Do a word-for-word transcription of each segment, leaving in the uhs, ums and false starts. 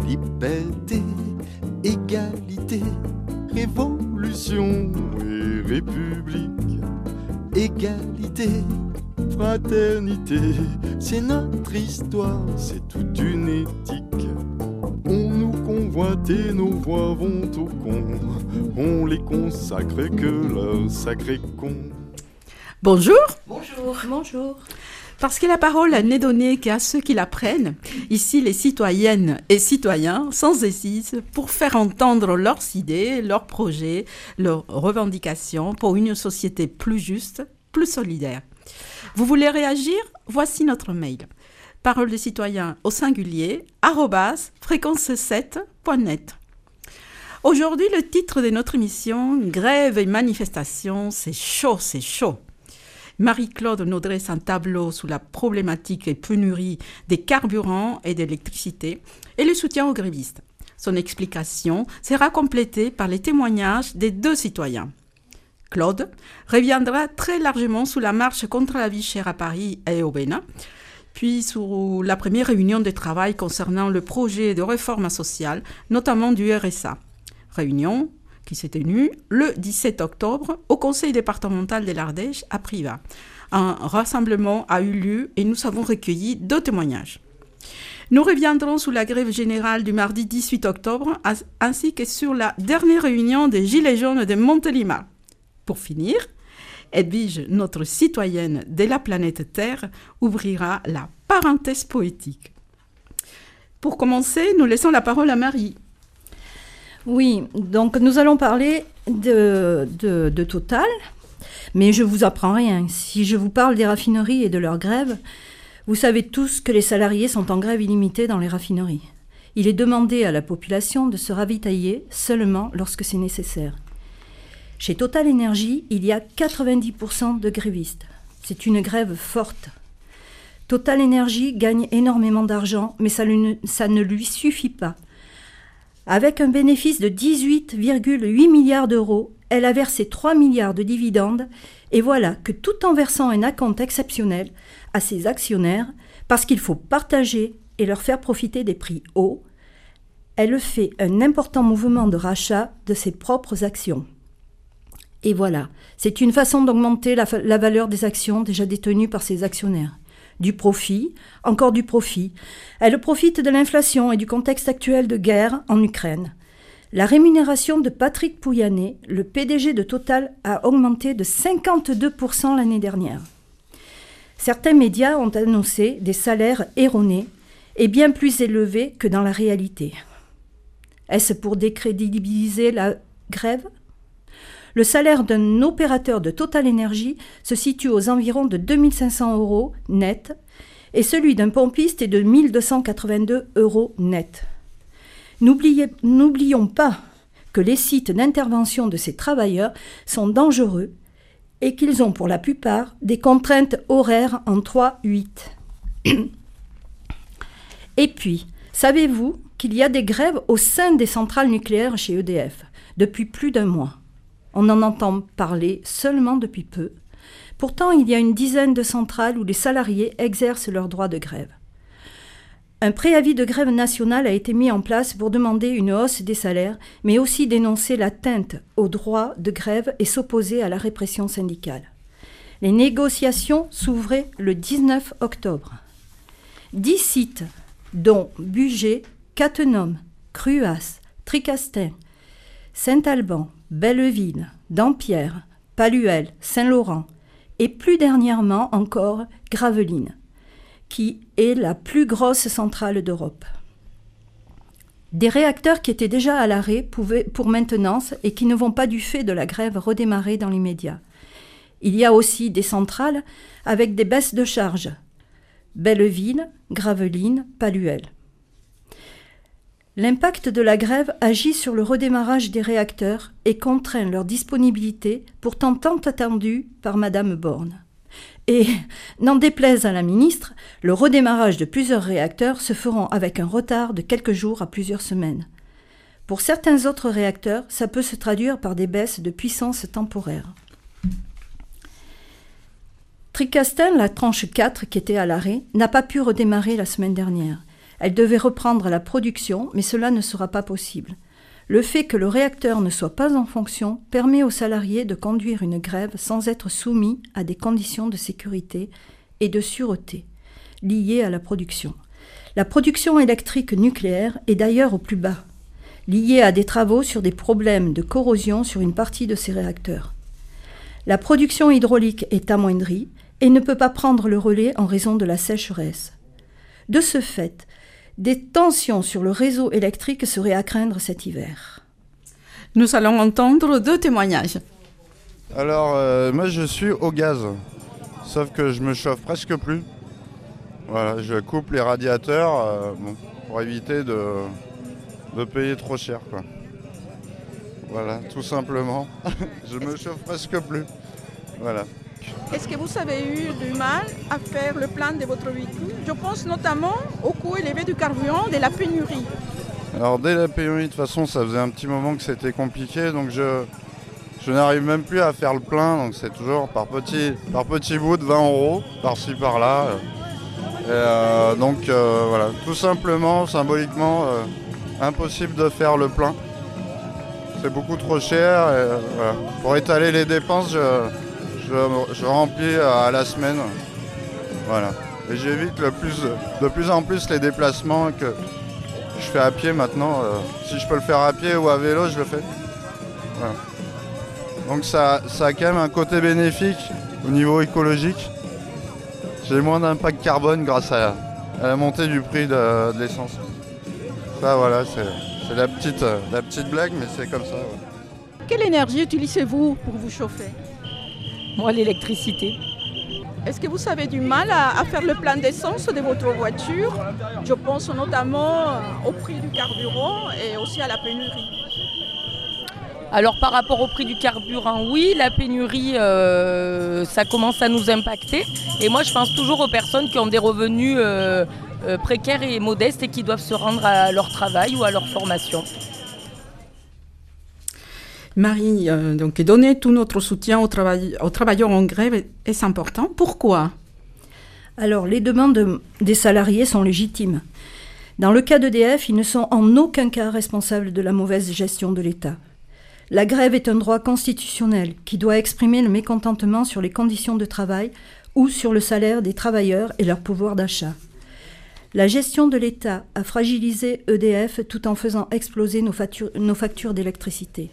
Liberté, égalité, révolution et république. Égalité, fraternité, c'est notre histoire, c'est toute une éthique. On nous convoite et nos voix vont au con, on les consacre que leur sacré con. Bonjour. Bonjour. Bonjour. Parce que la parole n'est donnée qu'à ceux qui la prennent, ici les citoyennes et citoyens sans assise pour faire entendre leurs idées, leurs projets, leurs revendications pour une société plus juste, plus solidaire. Vous voulez réagir? Voici notre mail. Parole des citoyens au singulier, arobase fréquence sept point net. Aujourd'hui, le titre de notre émission, Grève et manifestation, c'est chaud, c'est chaud. Marie-Claude nous dresse un tableau sur la problématique et pénurie des carburants et d'électricité et le soutien aux grévistes. Son explication sera complétée par les témoignages des deux citoyens. Claude reviendra très largement sur la marche contre la vie chère à Paris et au Bénin, puis sur la première réunion de travail concernant le projet de réforme sociale, notamment du R S A. Réunion qui s'est tenue le dix-sept octobre au conseil départemental de l'Ardèche à Privas. Un rassemblement a eu lieu et nous avons recueilli deux témoignages. Nous reviendrons sur la grève générale du mardi dix-huit octobre ainsi que sur la dernière réunion des Gilets jaunes de Montélimar. Pour finir, Edwige, notre citoyenne de la planète Terre, ouvrira la parenthèse poétique. Pour commencer, nous laissons la parole à Marie. Oui, donc nous allons parler de, de, de Total, mais je ne vous apprends rien. Si je vous parle des raffineries et de leur grève, vous savez tous que les salariés sont en grève illimitée dans les raffineries. Il est demandé à la population de se ravitailler seulement lorsque c'est nécessaire. Chez Total Énergie, il y a quatre-vingt-dix pour cent de grévistes. C'est une grève forte. Total Énergie gagne énormément d'argent, mais ça, ne, ça ne lui suffit pas. Avec un bénéfice de dix-huit virgule huit milliards d'euros, elle a versé trois milliards de dividendes et voilà que tout en versant un acompte exceptionnel à ses actionnaires, parce qu'il faut partager et leur faire profiter des prix hauts, elle fait un important mouvement de rachat de ses propres actions. Et voilà, c'est une façon d'augmenter la, la valeur des actions déjà détenues par ses actionnaires. Du profit, encore du profit. Elle profite de l'inflation et du contexte actuel de guerre en Ukraine. La rémunération de Patrick Pouyanné, le P D G de Total, a augmenté de cinquante-deux pour cent l'année dernière. Certains médias ont annoncé des salaires erronés et bien plus élevés que dans la réalité. Est-ce pour décrédibiliser la grève ? Le salaire d'un opérateur de Total Énergie se situe aux environs de deux mille cinq cents euros net et celui d'un pompiste est de mille deux cent quatre-vingt-deux euros net. N'oubliez, n'oublions pas que les sites d'intervention de ces travailleurs sont dangereux et qu'ils ont pour la plupart des contraintes horaires en trois huit. Et puis, savez-vous qu'il y a des grèves au sein des centrales nucléaires chez E D F depuis plus d'un mois ? On en entend parler seulement depuis peu. Pourtant, il y a une dizaine de centrales où les salariés exercent leur droit de grève. Un préavis de grève nationale a été mis en place pour demander une hausse des salaires, mais aussi dénoncer l'atteinte au droit de grève et s'opposer à la répression syndicale. Les négociations s'ouvraient le dix-neuf octobre. Dix sites, dont Bugey, Cattenom, Cruas, Tricastin, Saint-Alban, Belleville, Dampierre, Palluel, Saint-Laurent et plus dernièrement encore Gravelines, qui est la plus grosse centrale d'Europe. Des réacteurs qui étaient déjà à l'arrêt pouvaient, pour maintenance et qui ne vont pas du fait de la grève redémarrer dans l'immédiat. Il y a aussi des centrales avec des baisses de charges. Belleville, Gravelines, Palluel. L'impact de la grève agit sur le redémarrage des réacteurs et contraint leur disponibilité, pourtant tant attendue par Madame Borne. Et, n'en déplaise à la ministre, le redémarrage de plusieurs réacteurs se feront avec un retard de quelques jours à plusieurs semaines. Pour certains autres réacteurs, ça peut se traduire par des baisses de puissance temporaires. Tricastin, la tranche quatre qui était à l'arrêt, n'a pas pu redémarrer la semaine dernière. Elle devait reprendre la production, mais cela ne sera pas possible. Le fait que le réacteur ne soit pas en fonction permet aux salariés de conduire une grève sans être soumis à des conditions de sécurité et de sûreté liées à la production. La production électrique nucléaire est d'ailleurs au plus bas, liée à des travaux sur des problèmes de corrosion sur une partie de ces réacteurs. La production hydraulique est amoindrie et ne peut pas prendre le relais en raison de la sécheresse. De ce fait, des tensions sur le réseau électrique seraient à craindre cet hiver. Nous allons entendre deux témoignages. Alors, euh, moi je suis au gaz, sauf que je me chauffe presque plus. Voilà, je coupe les radiateurs euh, bon, pour éviter de, de payer trop cher, quoi. Voilà, tout simplement. Je me chauffe presque plus. Voilà. Est-ce que vous avez eu du mal à faire le plein de votre véhicule? Je pense notamment au coût élevé du carburant, de la pénurie. Alors dès la pénurie, de toute façon, ça faisait un petit moment que c'était compliqué, donc je, je n'arrive même plus à faire le plein, donc c'est toujours par petit, par petit bout de vingt euros, par-ci par-là. Et euh, donc euh, voilà, tout simplement, symboliquement, euh, impossible de faire le plein. C'est beaucoup trop cher, et, euh, voilà. Pour étaler les dépenses, je... Je, je remplis à la semaine, voilà. Et j'évite le plus, de plus en plus les déplacements que je fais à pied maintenant. Euh, si je peux le faire à pied ou à vélo, je le fais. Voilà. Donc ça, ça a quand même un côté bénéfique au niveau écologique. J'ai moins d'impact carbone grâce à, à la montée du prix de, de l'essence. Ça voilà, c'est, c'est la, petite, la petite blague, mais c'est comme ça. Ouais. Quelle énergie utilisez-vous pour vous chauffer? Moi, l'électricité. Est-ce que vous avez du mal à, à faire le plein d'essence de votre voiture? Je pense notamment au prix du carburant et aussi à la pénurie. Alors par rapport au prix du carburant, oui, la pénurie, euh, ça commence à nous impacter. Et moi, je pense toujours aux personnes qui ont des revenus euh, euh, précaires et modestes et qui doivent se rendre à leur travail ou à leur formation. Marie, euh, donc donner tout notre soutien aux, travail, aux travailleurs en grève est, est important. Pourquoi? Alors, les demandes des salariés sont légitimes. Dans le cas d'E D F, ils ne sont en aucun cas responsables de la mauvaise gestion de l'État. La grève est un droit constitutionnel qui doit exprimer le mécontentement sur les conditions de travail ou sur le salaire des travailleurs et leur pouvoir d'achat. La gestion de l'État a fragilisé E D F tout en faisant exploser nos factures, nos factures d'électricité.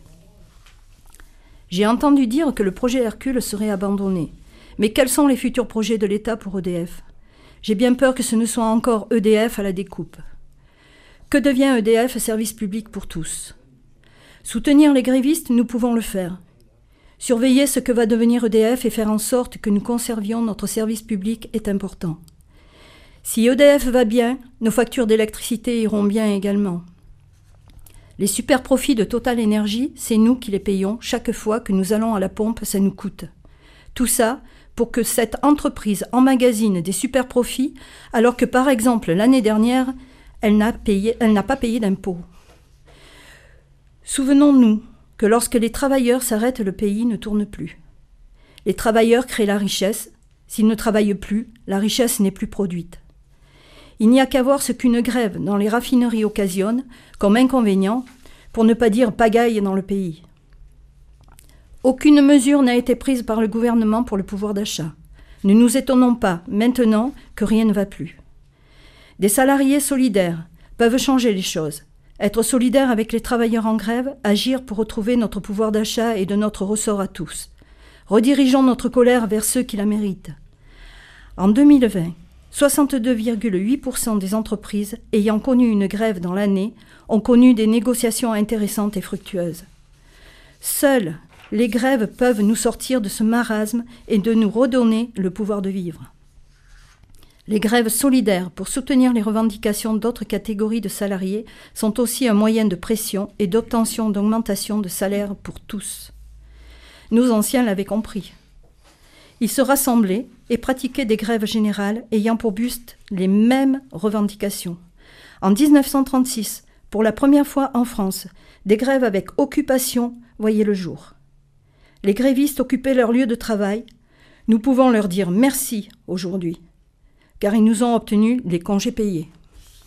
J'ai entendu dire que le projet Hercule serait abandonné. Mais quels sont les futurs projets de l'État pour E D F? J'ai bien peur que ce ne soit encore E D F à la découpe. Que devient E D F service public pour tous? Soutenir les grévistes, nous pouvons le faire. Surveiller ce que va devenir E D F et faire en sorte que nous conservions notre service public est important. Si E D F va bien, nos factures d'électricité iront bien également. Les super profits de Total Énergie, c'est nous qui les payons chaque fois que nous allons à la pompe, ça nous coûte. Tout ça pour que cette entreprise emmagasine des super profits, alors que par exemple l'année dernière, elle n'a payé, elle n'a pas payé d'impôts. Souvenons-nous que lorsque les travailleurs s'arrêtent, le pays ne tourne plus. Les travailleurs créent la richesse. S'ils ne travaillent plus, la richesse n'est plus produite. Il n'y a qu'à voir ce qu'une grève dans les raffineries occasionne comme inconvénient, pour ne pas dire pagaille dans le pays. Aucune mesure n'a été prise par le gouvernement pour le pouvoir d'achat. Ne nous étonnons pas maintenant que rien ne va plus. Des salariés solidaires peuvent changer les choses. Être solidaires avec les travailleurs en grève, agir pour retrouver notre pouvoir d'achat et de notre ressort à tous. Redirigeons notre colère vers ceux qui la méritent. En deux mille vingt, soixante-deux virgule huit pour cent des entreprises ayant connu une grève dans l'année ont connu des négociations intéressantes et fructueuses. Seules les grèves peuvent nous sortir de ce marasme et de nous redonner le pouvoir de vivre. Les grèves solidaires pour soutenir les revendications d'autres catégories de salariés sont aussi un moyen de pression et d'obtention d'augmentation de salaire pour tous. Nos anciens l'avaient compris. Ils se rassemblaient et pratiquaient des grèves générales ayant pour but les mêmes revendications. En dix-neuf cent trente-six, pour la première fois en France, des grèves avec occupation voyaient le jour. Les grévistes occupaient leur lieu de travail. Nous pouvons leur dire merci aujourd'hui, car ils nous ont obtenu les congés payés.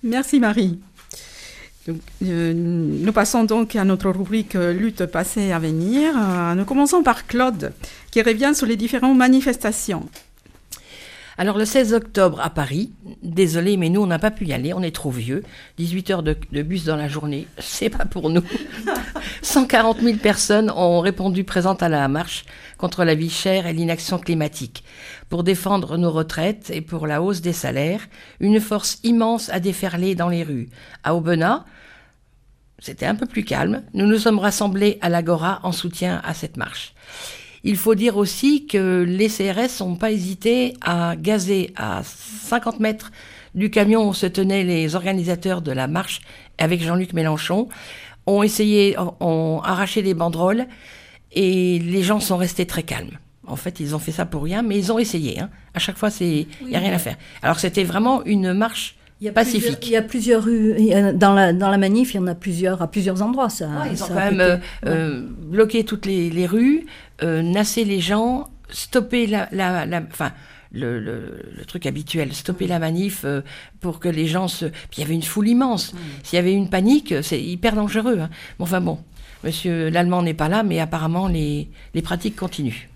Merci Marie. Donc, euh, nous passons donc à notre rubrique euh, lutte passée à venir. Euh, nous commençons par Claude, qui revient sur les différentes manifestations. Alors le seize octobre à Paris, désolé mais nous on n'a pas pu y aller, on est trop vieux, dix-huit heures de, de bus dans la journée, c'est pas pour nous. cent quarante mille personnes ont répondu présentes à la marche contre la vie chère et l'inaction climatique. Pour défendre nos retraites et pour la hausse des salaires, une force immense a déferlé dans les rues. À Aubenas, c'était un peu plus calme, nous nous sommes rassemblés à l'Agora en soutien à cette marche. Il faut dire aussi que les C R S n'ont pas hésité à gazer à cinquante mètres du camion où se tenaient les organisateurs de la marche avec Jean-Luc Mélenchon, ont essayé, ont arraché des banderoles et les gens sont restés très calmes. En fait, ils ont fait ça pour rien, mais ils ont essayé. Hein. À chaque fois, il n'y a rien à faire. Alors, c'était vraiment une marche Il y a pacifique. Plusieurs, il y a plusieurs rues. Il y a, dans, la, dans la manif, il y en a plusieurs, à plusieurs endroits. Ça, ouais, ils ça ont quand même euh, euh, bloqué toutes les, les rues, euh, nassé les gens, stoppé la... la, la enfin, le, le, le truc habituel, stopper la manif euh, pour que les gens se... Puis il y avait une foule immense. Mmh. S'il y avait une panique, c'est hyper dangereux. Hein. Bon, enfin bon, monsieur l'Allemand n'est pas là, mais apparemment les, les pratiques continuent.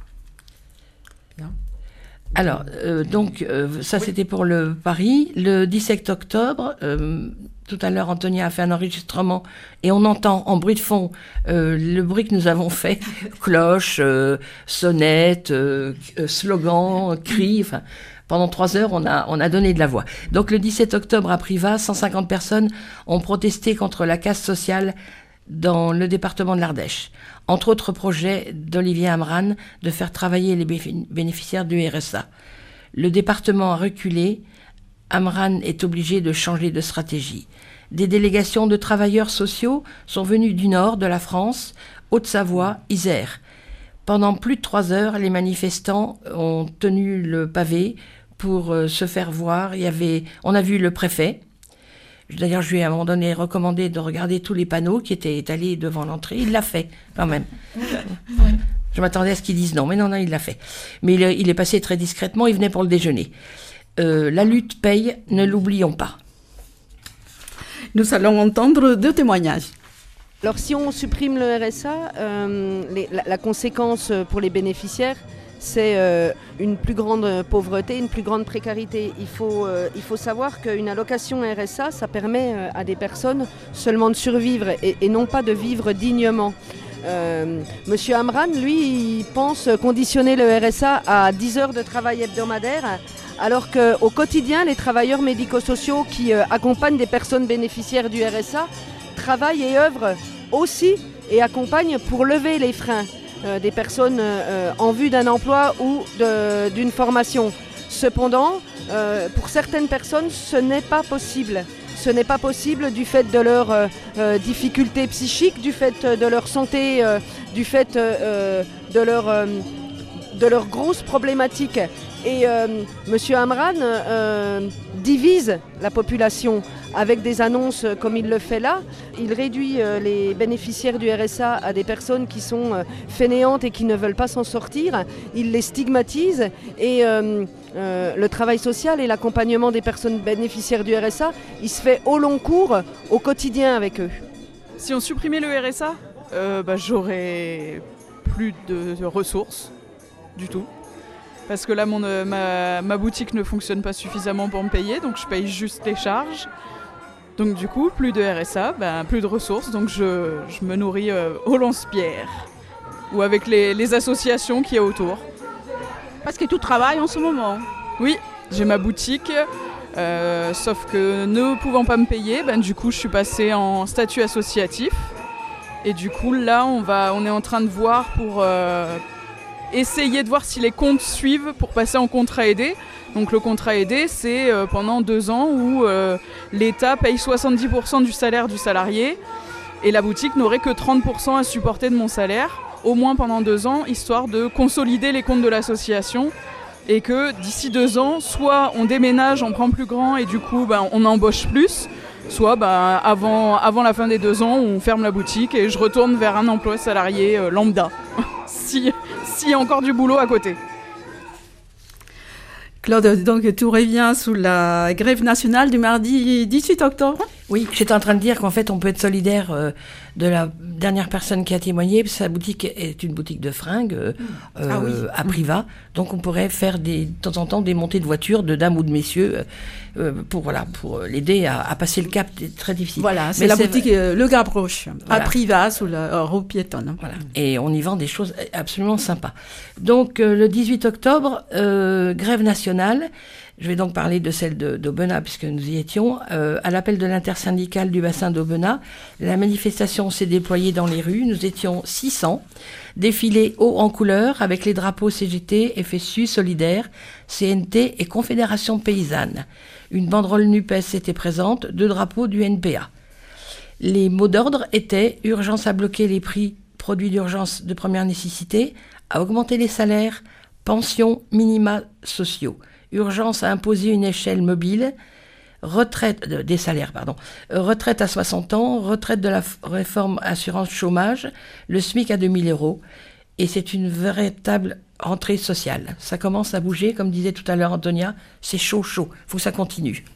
Bien. Alors, euh, donc, euh, ça oui. C'était pour le Paris. Le dix-sept octobre, euh, tout à l'heure, Antonia a fait un enregistrement et on entend en bruit de fond euh, le bruit que nous avons fait. Cloches, euh, sonnettes, euh, slogans, cris, enfin... Pendant trois heures, on a, on a donné de la voix. Donc, le dix-sept octobre, à Privas, cent cinquante personnes ont protesté contre la casse sociale dans le département de l'Ardèche. Entre autres projets d'Olivier Amran de faire travailler les bénéficiaires du R S A. Le département a reculé. Amran est obligé de changer de stratégie. Des délégations de travailleurs sociaux sont venues du nord de la France, Haute-Savoie, Isère. Pendant plus de trois heures, les manifestants ont tenu le pavé pour euh, se faire voir. Il y avait, on a vu le préfet. D'ailleurs, je lui ai à un moment donné recommandé de regarder tous les panneaux qui étaient étalés devant l'entrée. Il l'a fait, quand même. Je m'attendais à ce qu'il dise non, mais non, non, il l'a fait. Mais il, il est passé très discrètement, il venait pour le déjeuner. Euh, la lutte paye, ne l'oublions pas. Nous allons entendre deux témoignages. Alors, si on supprime le R S A, euh, les, la, la conséquence pour les bénéficiaires, c'est euh, une plus grande pauvreté, une plus grande précarité. Il faut, euh, il faut savoir qu'une allocation R S A, ça permet euh, à des personnes seulement de survivre et, et non pas de vivre dignement. Euh, Monsieur Amran, lui, il pense conditionner le R S A à dix heures de travail hebdomadaire, alors qu'au quotidien, les travailleurs médico-sociaux qui euh, accompagnent des personnes bénéficiaires du R S A travaillent et œuvrent aussi et accompagnent pour lever les freins euh, des personnes euh, en vue d'un emploi ou de, d'une formation. Cependant, euh, pour certaines personnes, ce n'est pas possible. Ce n'est pas possible du fait de leurs euh, euh, difficultés psychiques, du fait de leur santé, euh, du fait euh, de leur euh, de leurs grosses problématiques. Et euh, M. Amran euh, divise la population avec des annonces comme il le fait là. Il réduit euh, les bénéficiaires du R S A à des personnes qui sont euh, fainéantes et qui ne veulent pas s'en sortir. Il les stigmatise et euh, euh, le travail social et l'accompagnement des personnes bénéficiaires du R S A, il se fait au long cours, au quotidien avec eux. Si on supprimait le R S A, euh, bah, j'aurais plus de, de ressources du tout. Parce que là, mon, euh, ma, ma boutique ne fonctionne pas suffisamment pour me payer, donc je paye juste les charges. Donc du coup, plus de R S A, ben, plus de ressources, donc je, je me nourris euh, au lance-pierre ou avec les, les associations qu'il y a autour. Parce que tu travailles en ce moment. Oui, j'ai ma boutique, euh, sauf que ne pouvant pas me payer, ben, du coup je suis passée en statut associatif. Et du coup là, on, va, on est en train de voir pour... Euh, essayer de voir si les comptes suivent pour passer en contrat aidé. Donc le contrat aidé, c'est euh, pendant deux ans où euh, l'État paye soixante-dix pour cent du salaire du salarié et la boutique n'aurait que trente pour cent à supporter de mon salaire, au moins pendant deux ans, histoire de consolider les comptes de l'association et que d'ici deux ans, soit on déménage, on prend plus grand et du coup ben, on embauche plus, soit ben, avant, avant la fin des deux ans, on ferme la boutique et je retourne vers un emploi salarié euh, lambda. si... S'il y a encore du boulot à côté. Claude, donc tout revient sous la grève nationale du mardi dix-huit octobre. Oui, j'étais en train de dire qu'en fait, on peut être solidaire euh, de la dernière personne qui a témoigné. Sa boutique est une boutique de fringues euh, Ah oui. euh, à Privas. Donc, on pourrait faire des, de temps en temps des montées de voitures de dames ou de messieurs euh, pour, voilà, pour l'aider à, à passer le cap. C'est très difficile. Voilà, c'est Mais la c'est boutique vrai. euh, Le Gabroche, Voilà. à Privas, sous la euh, rue piétonne. Voilà. Et on y vend des choses absolument sympas. Donc, euh, le dix-huit octobre, euh, grève nationale. Je vais donc parler de celle de- d'Aubenas, puisque nous y étions. Euh, à l'appel de l'intersyndicale du bassin d'Aubenas, la manifestation s'est déployée dans les rues. Nous étions six cents, défilés haut en couleur avec les drapeaux C G T, F S U, Solidaire, C N T et Confédération Paysanne. Une banderole NUPES était présente, deux drapeaux du N P A. Les mots d'ordre étaient « Urgence à bloquer les prix produits d'urgence de première nécessité, à augmenter les salaires, pensions, minima sociaux. Urgence à imposer une échelle mobile, retraite euh, des salaires, pardon, euh, retraite à soixante ans, retraite de la f- réforme assurance chômage, le SMIC à deux mille euros. Et c'est une véritable rentrée sociale. Ça commence à bouger, comme disait tout à l'heure Antonia, c'est chaud, chaud. Il faut que ça continue.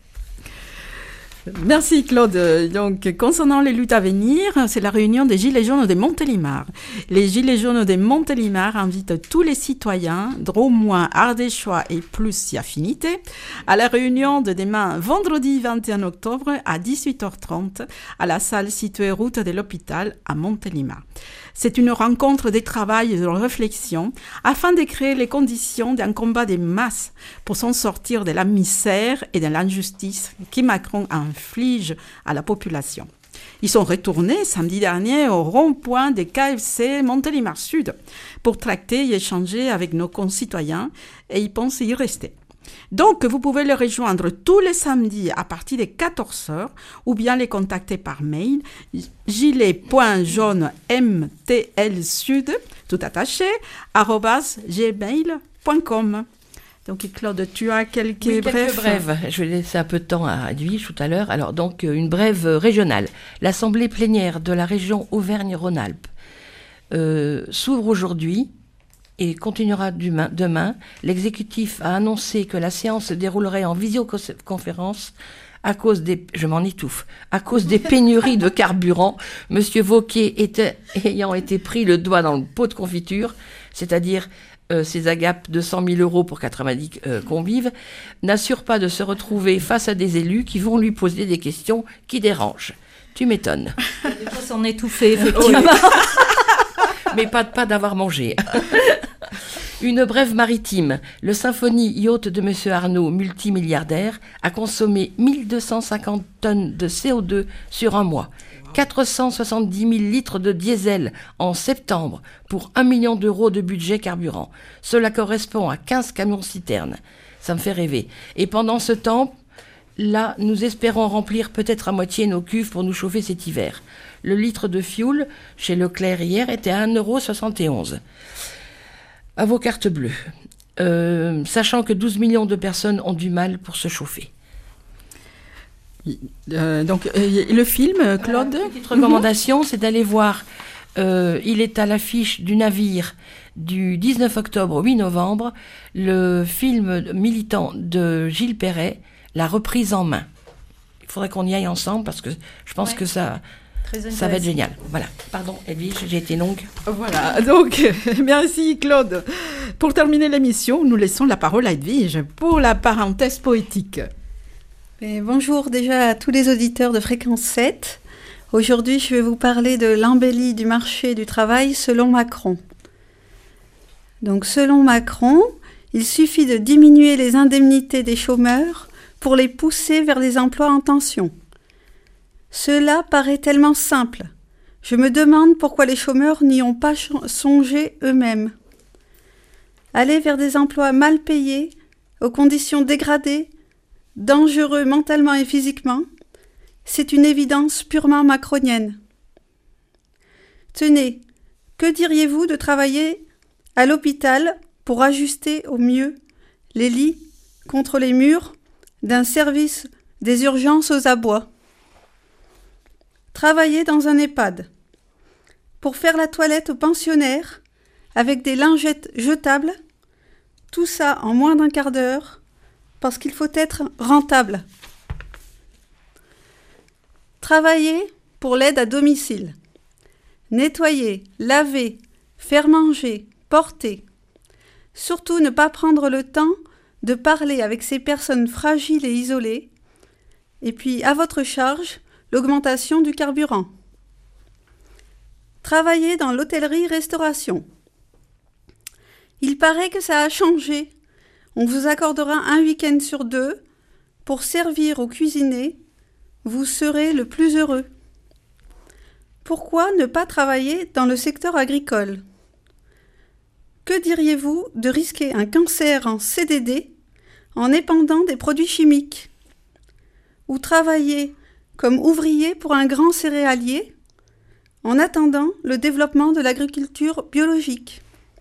Merci Claude. Donc, concernant les luttes à venir, c'est la réunion des Gilets jaunes de Montélimar. Les Gilets jaunes de Montélimar invitent tous les citoyens, drômois, ardéchois et plus y affinités, à la réunion de demain, vendredi vingt et un octobre, à dix-huit heures trente, à la salle située route de l'hôpital à Montélimar. C'est une rencontre de travail et de réflexion afin de créer les conditions d'un combat des masses pour s'en sortir de la misère et de l'injustice qui Macron inflige à la population. Ils sont retournés samedi dernier au rond-point des K F C Montélimar Sud pour tracter et échanger avec nos concitoyens et ils pensent y rester. Donc, vous pouvez les rejoindre tous les samedis à partir de quatorze heures ou bien les contacter par mail gilet point jaune m t l sud, tout attaché, arobase gmail point com. Donc, Claude, tu as quelques, Oui, brefs. quelques brèves. Je vais laisser un peu de temps à Edwige tout à l'heure. Alors, donc, euh, une brève euh, régionale. L'Assemblée plénière de la région Auvergne-Rhône-Alpes euh, s'ouvre aujourd'hui et continuera demain. demain. L'exécutif a annoncé que la séance se déroulerait en visioconférence à cause des... Je m'en étouffe. À cause des pénuries de carburant. Monsieur Wauquiez était, ayant été pris le doigt dans le pot de confiture, c'est-à-dire euh, ses agapes de cent mille euros pour quatre-vingt-dix euh, convives, n'assure pas de se retrouver face à des élus qui vont lui poser des questions qui dérangent. Tu m'étonnes. Des fois, s'en étouffer, effectivement. Mais pas, pas d'avoir mangé. Une brève maritime. Le Symphonie Yacht de M. Arnaud, multimilliardaire, a consommé mille deux cent cinquante tonnes de C O deux sur un mois. quatre cent soixante-dix mille litres de diesel en septembre pour un million d'euros de budget carburant. Cela correspond à quinze camions-citernes. Ça me fait rêver. Et pendant ce temps, là, nous espérons remplir peut-être à moitié nos cuves pour nous chauffer cet hiver. Le litre de fioul chez Leclerc hier était à un euro soixante et onze. À vos cartes bleues. Euh, sachant que douze millions de personnes ont du mal pour se chauffer. Euh, donc, euh, le film, Claude. Voilà, petite recommandation, c'est d'aller voir. Euh, il est à l'affiche du navire du dix-neuf octobre au huit novembre, le film militant de Gilles Perret, La reprise en main. Il faudrait qu'on y aille ensemble parce que je pense Ouais. que ça, ça va être génial. Voilà. Pardon, Edwige, j'ai été longue. Voilà, donc merci Claude. Pour terminer l'émission, nous laissons la parole à Edwige pour la parenthèse poétique. Et bonjour déjà à tous les auditeurs de Fréquence sept. Aujourd'hui, je vais vous parler de l'embellie du marché du travail selon Macron. Donc, selon Macron, il suffit de diminuer les indemnités des chômeurs pour les pousser vers les emplois en tension. Cela paraît tellement simple. Je me demande pourquoi les chômeurs n'y ont pas songé eux-mêmes. Aller vers des emplois mal payés, aux conditions dégradées, dangereux mentalement et physiquement, c'est une évidence purement macronienne. Tenez, que diriez-vous de travailler à l'hôpital pour ajuster au mieux les lits contre les murs d'un service des urgences aux abois? Travailler dans un EHPAD pour faire la toilette aux pensionnaires avec des lingettes jetables Tout ça en moins d'un quart d'heure, parce qu'il faut être rentable. Travailler pour l'aide à domicile. Nettoyer, laver, faire manger, porter. Surtout ne pas prendre le temps de parler avec ces personnes fragiles et isolées. Et puis, à votre charge, l'augmentation du carburant. Travailler dans l'hôtellerie-restauration. Il paraît que ça a changé. On vous accordera un week-end sur deux pour servir ou cuisiner. Vous serez le plus heureux. Pourquoi ne pas travailler dans le secteur agricole ? Que diriez-vous de risquer un cancer en C D D en épandant des produits chimiques ? Ou travailler comme ouvrier pour un grand céréalier en attendant le développement de l'agriculture biologique ?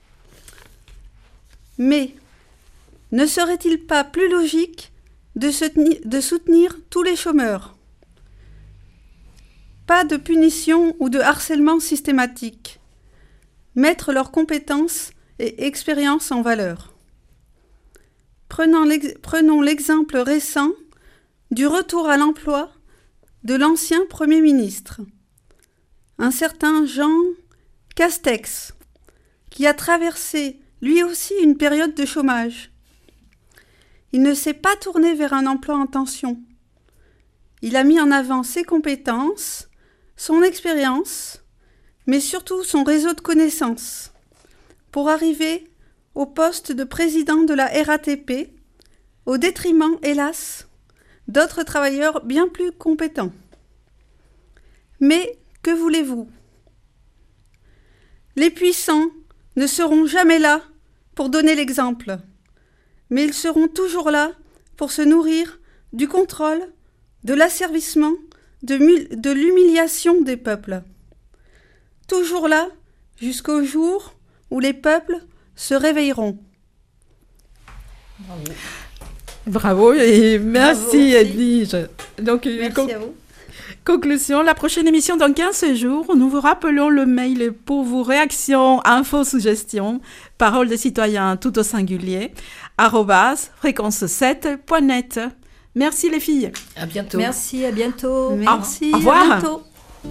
Mais ne serait-il pas plus logique de, soutenir, de soutenir tous les chômeurs ? Pas de punition ou de harcèlement systématique. Mettre leurs compétences et expériences en valeur. Prenons, l'ex- prenons l'exemple récent du retour à l'emploi de l'ancien Premier ministre, un certain Jean Castex, qui a traversé lui aussi une période de chômage. Il ne s'est pas tourné vers un emploi en tension. Il a mis en avant ses compétences, son expérience, mais surtout son réseau de connaissances, pour arriver au poste de président de la R A T P, au détriment, hélas, d'autres travailleurs bien plus compétents. Mais que voulez-vous ? Les puissants ne seront jamais là pour donner l'exemple, mais ils seront toujours là pour se nourrir du contrôle, de l'asservissement, de, mul- de l'humiliation des peuples. Toujours là jusqu'au jour où les peuples se réveilleront. Bravo. Bravo et merci Edwige. Donc, merci con- à vous. Conclusion, la prochaine émission dans quinze jours, nous vous rappelons le mail pour vos réactions, infos, suggestions, paroles des citoyens tout au singulier, arobase fréquence sept point net. Merci les filles. À bientôt. Merci, à bientôt. Merci, au revoir. à bientôt.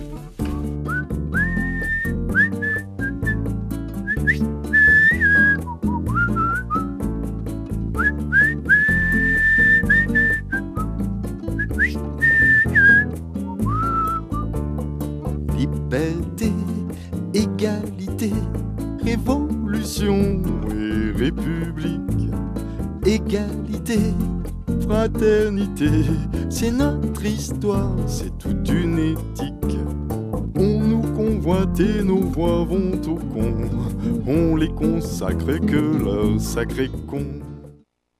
Liberté, égalité, révolution et république. Égalité, fraternité, c'est notre histoire, c'est toute une éthique. On nous convoite et nos voix vont au con, on les consacre que leur sacré con.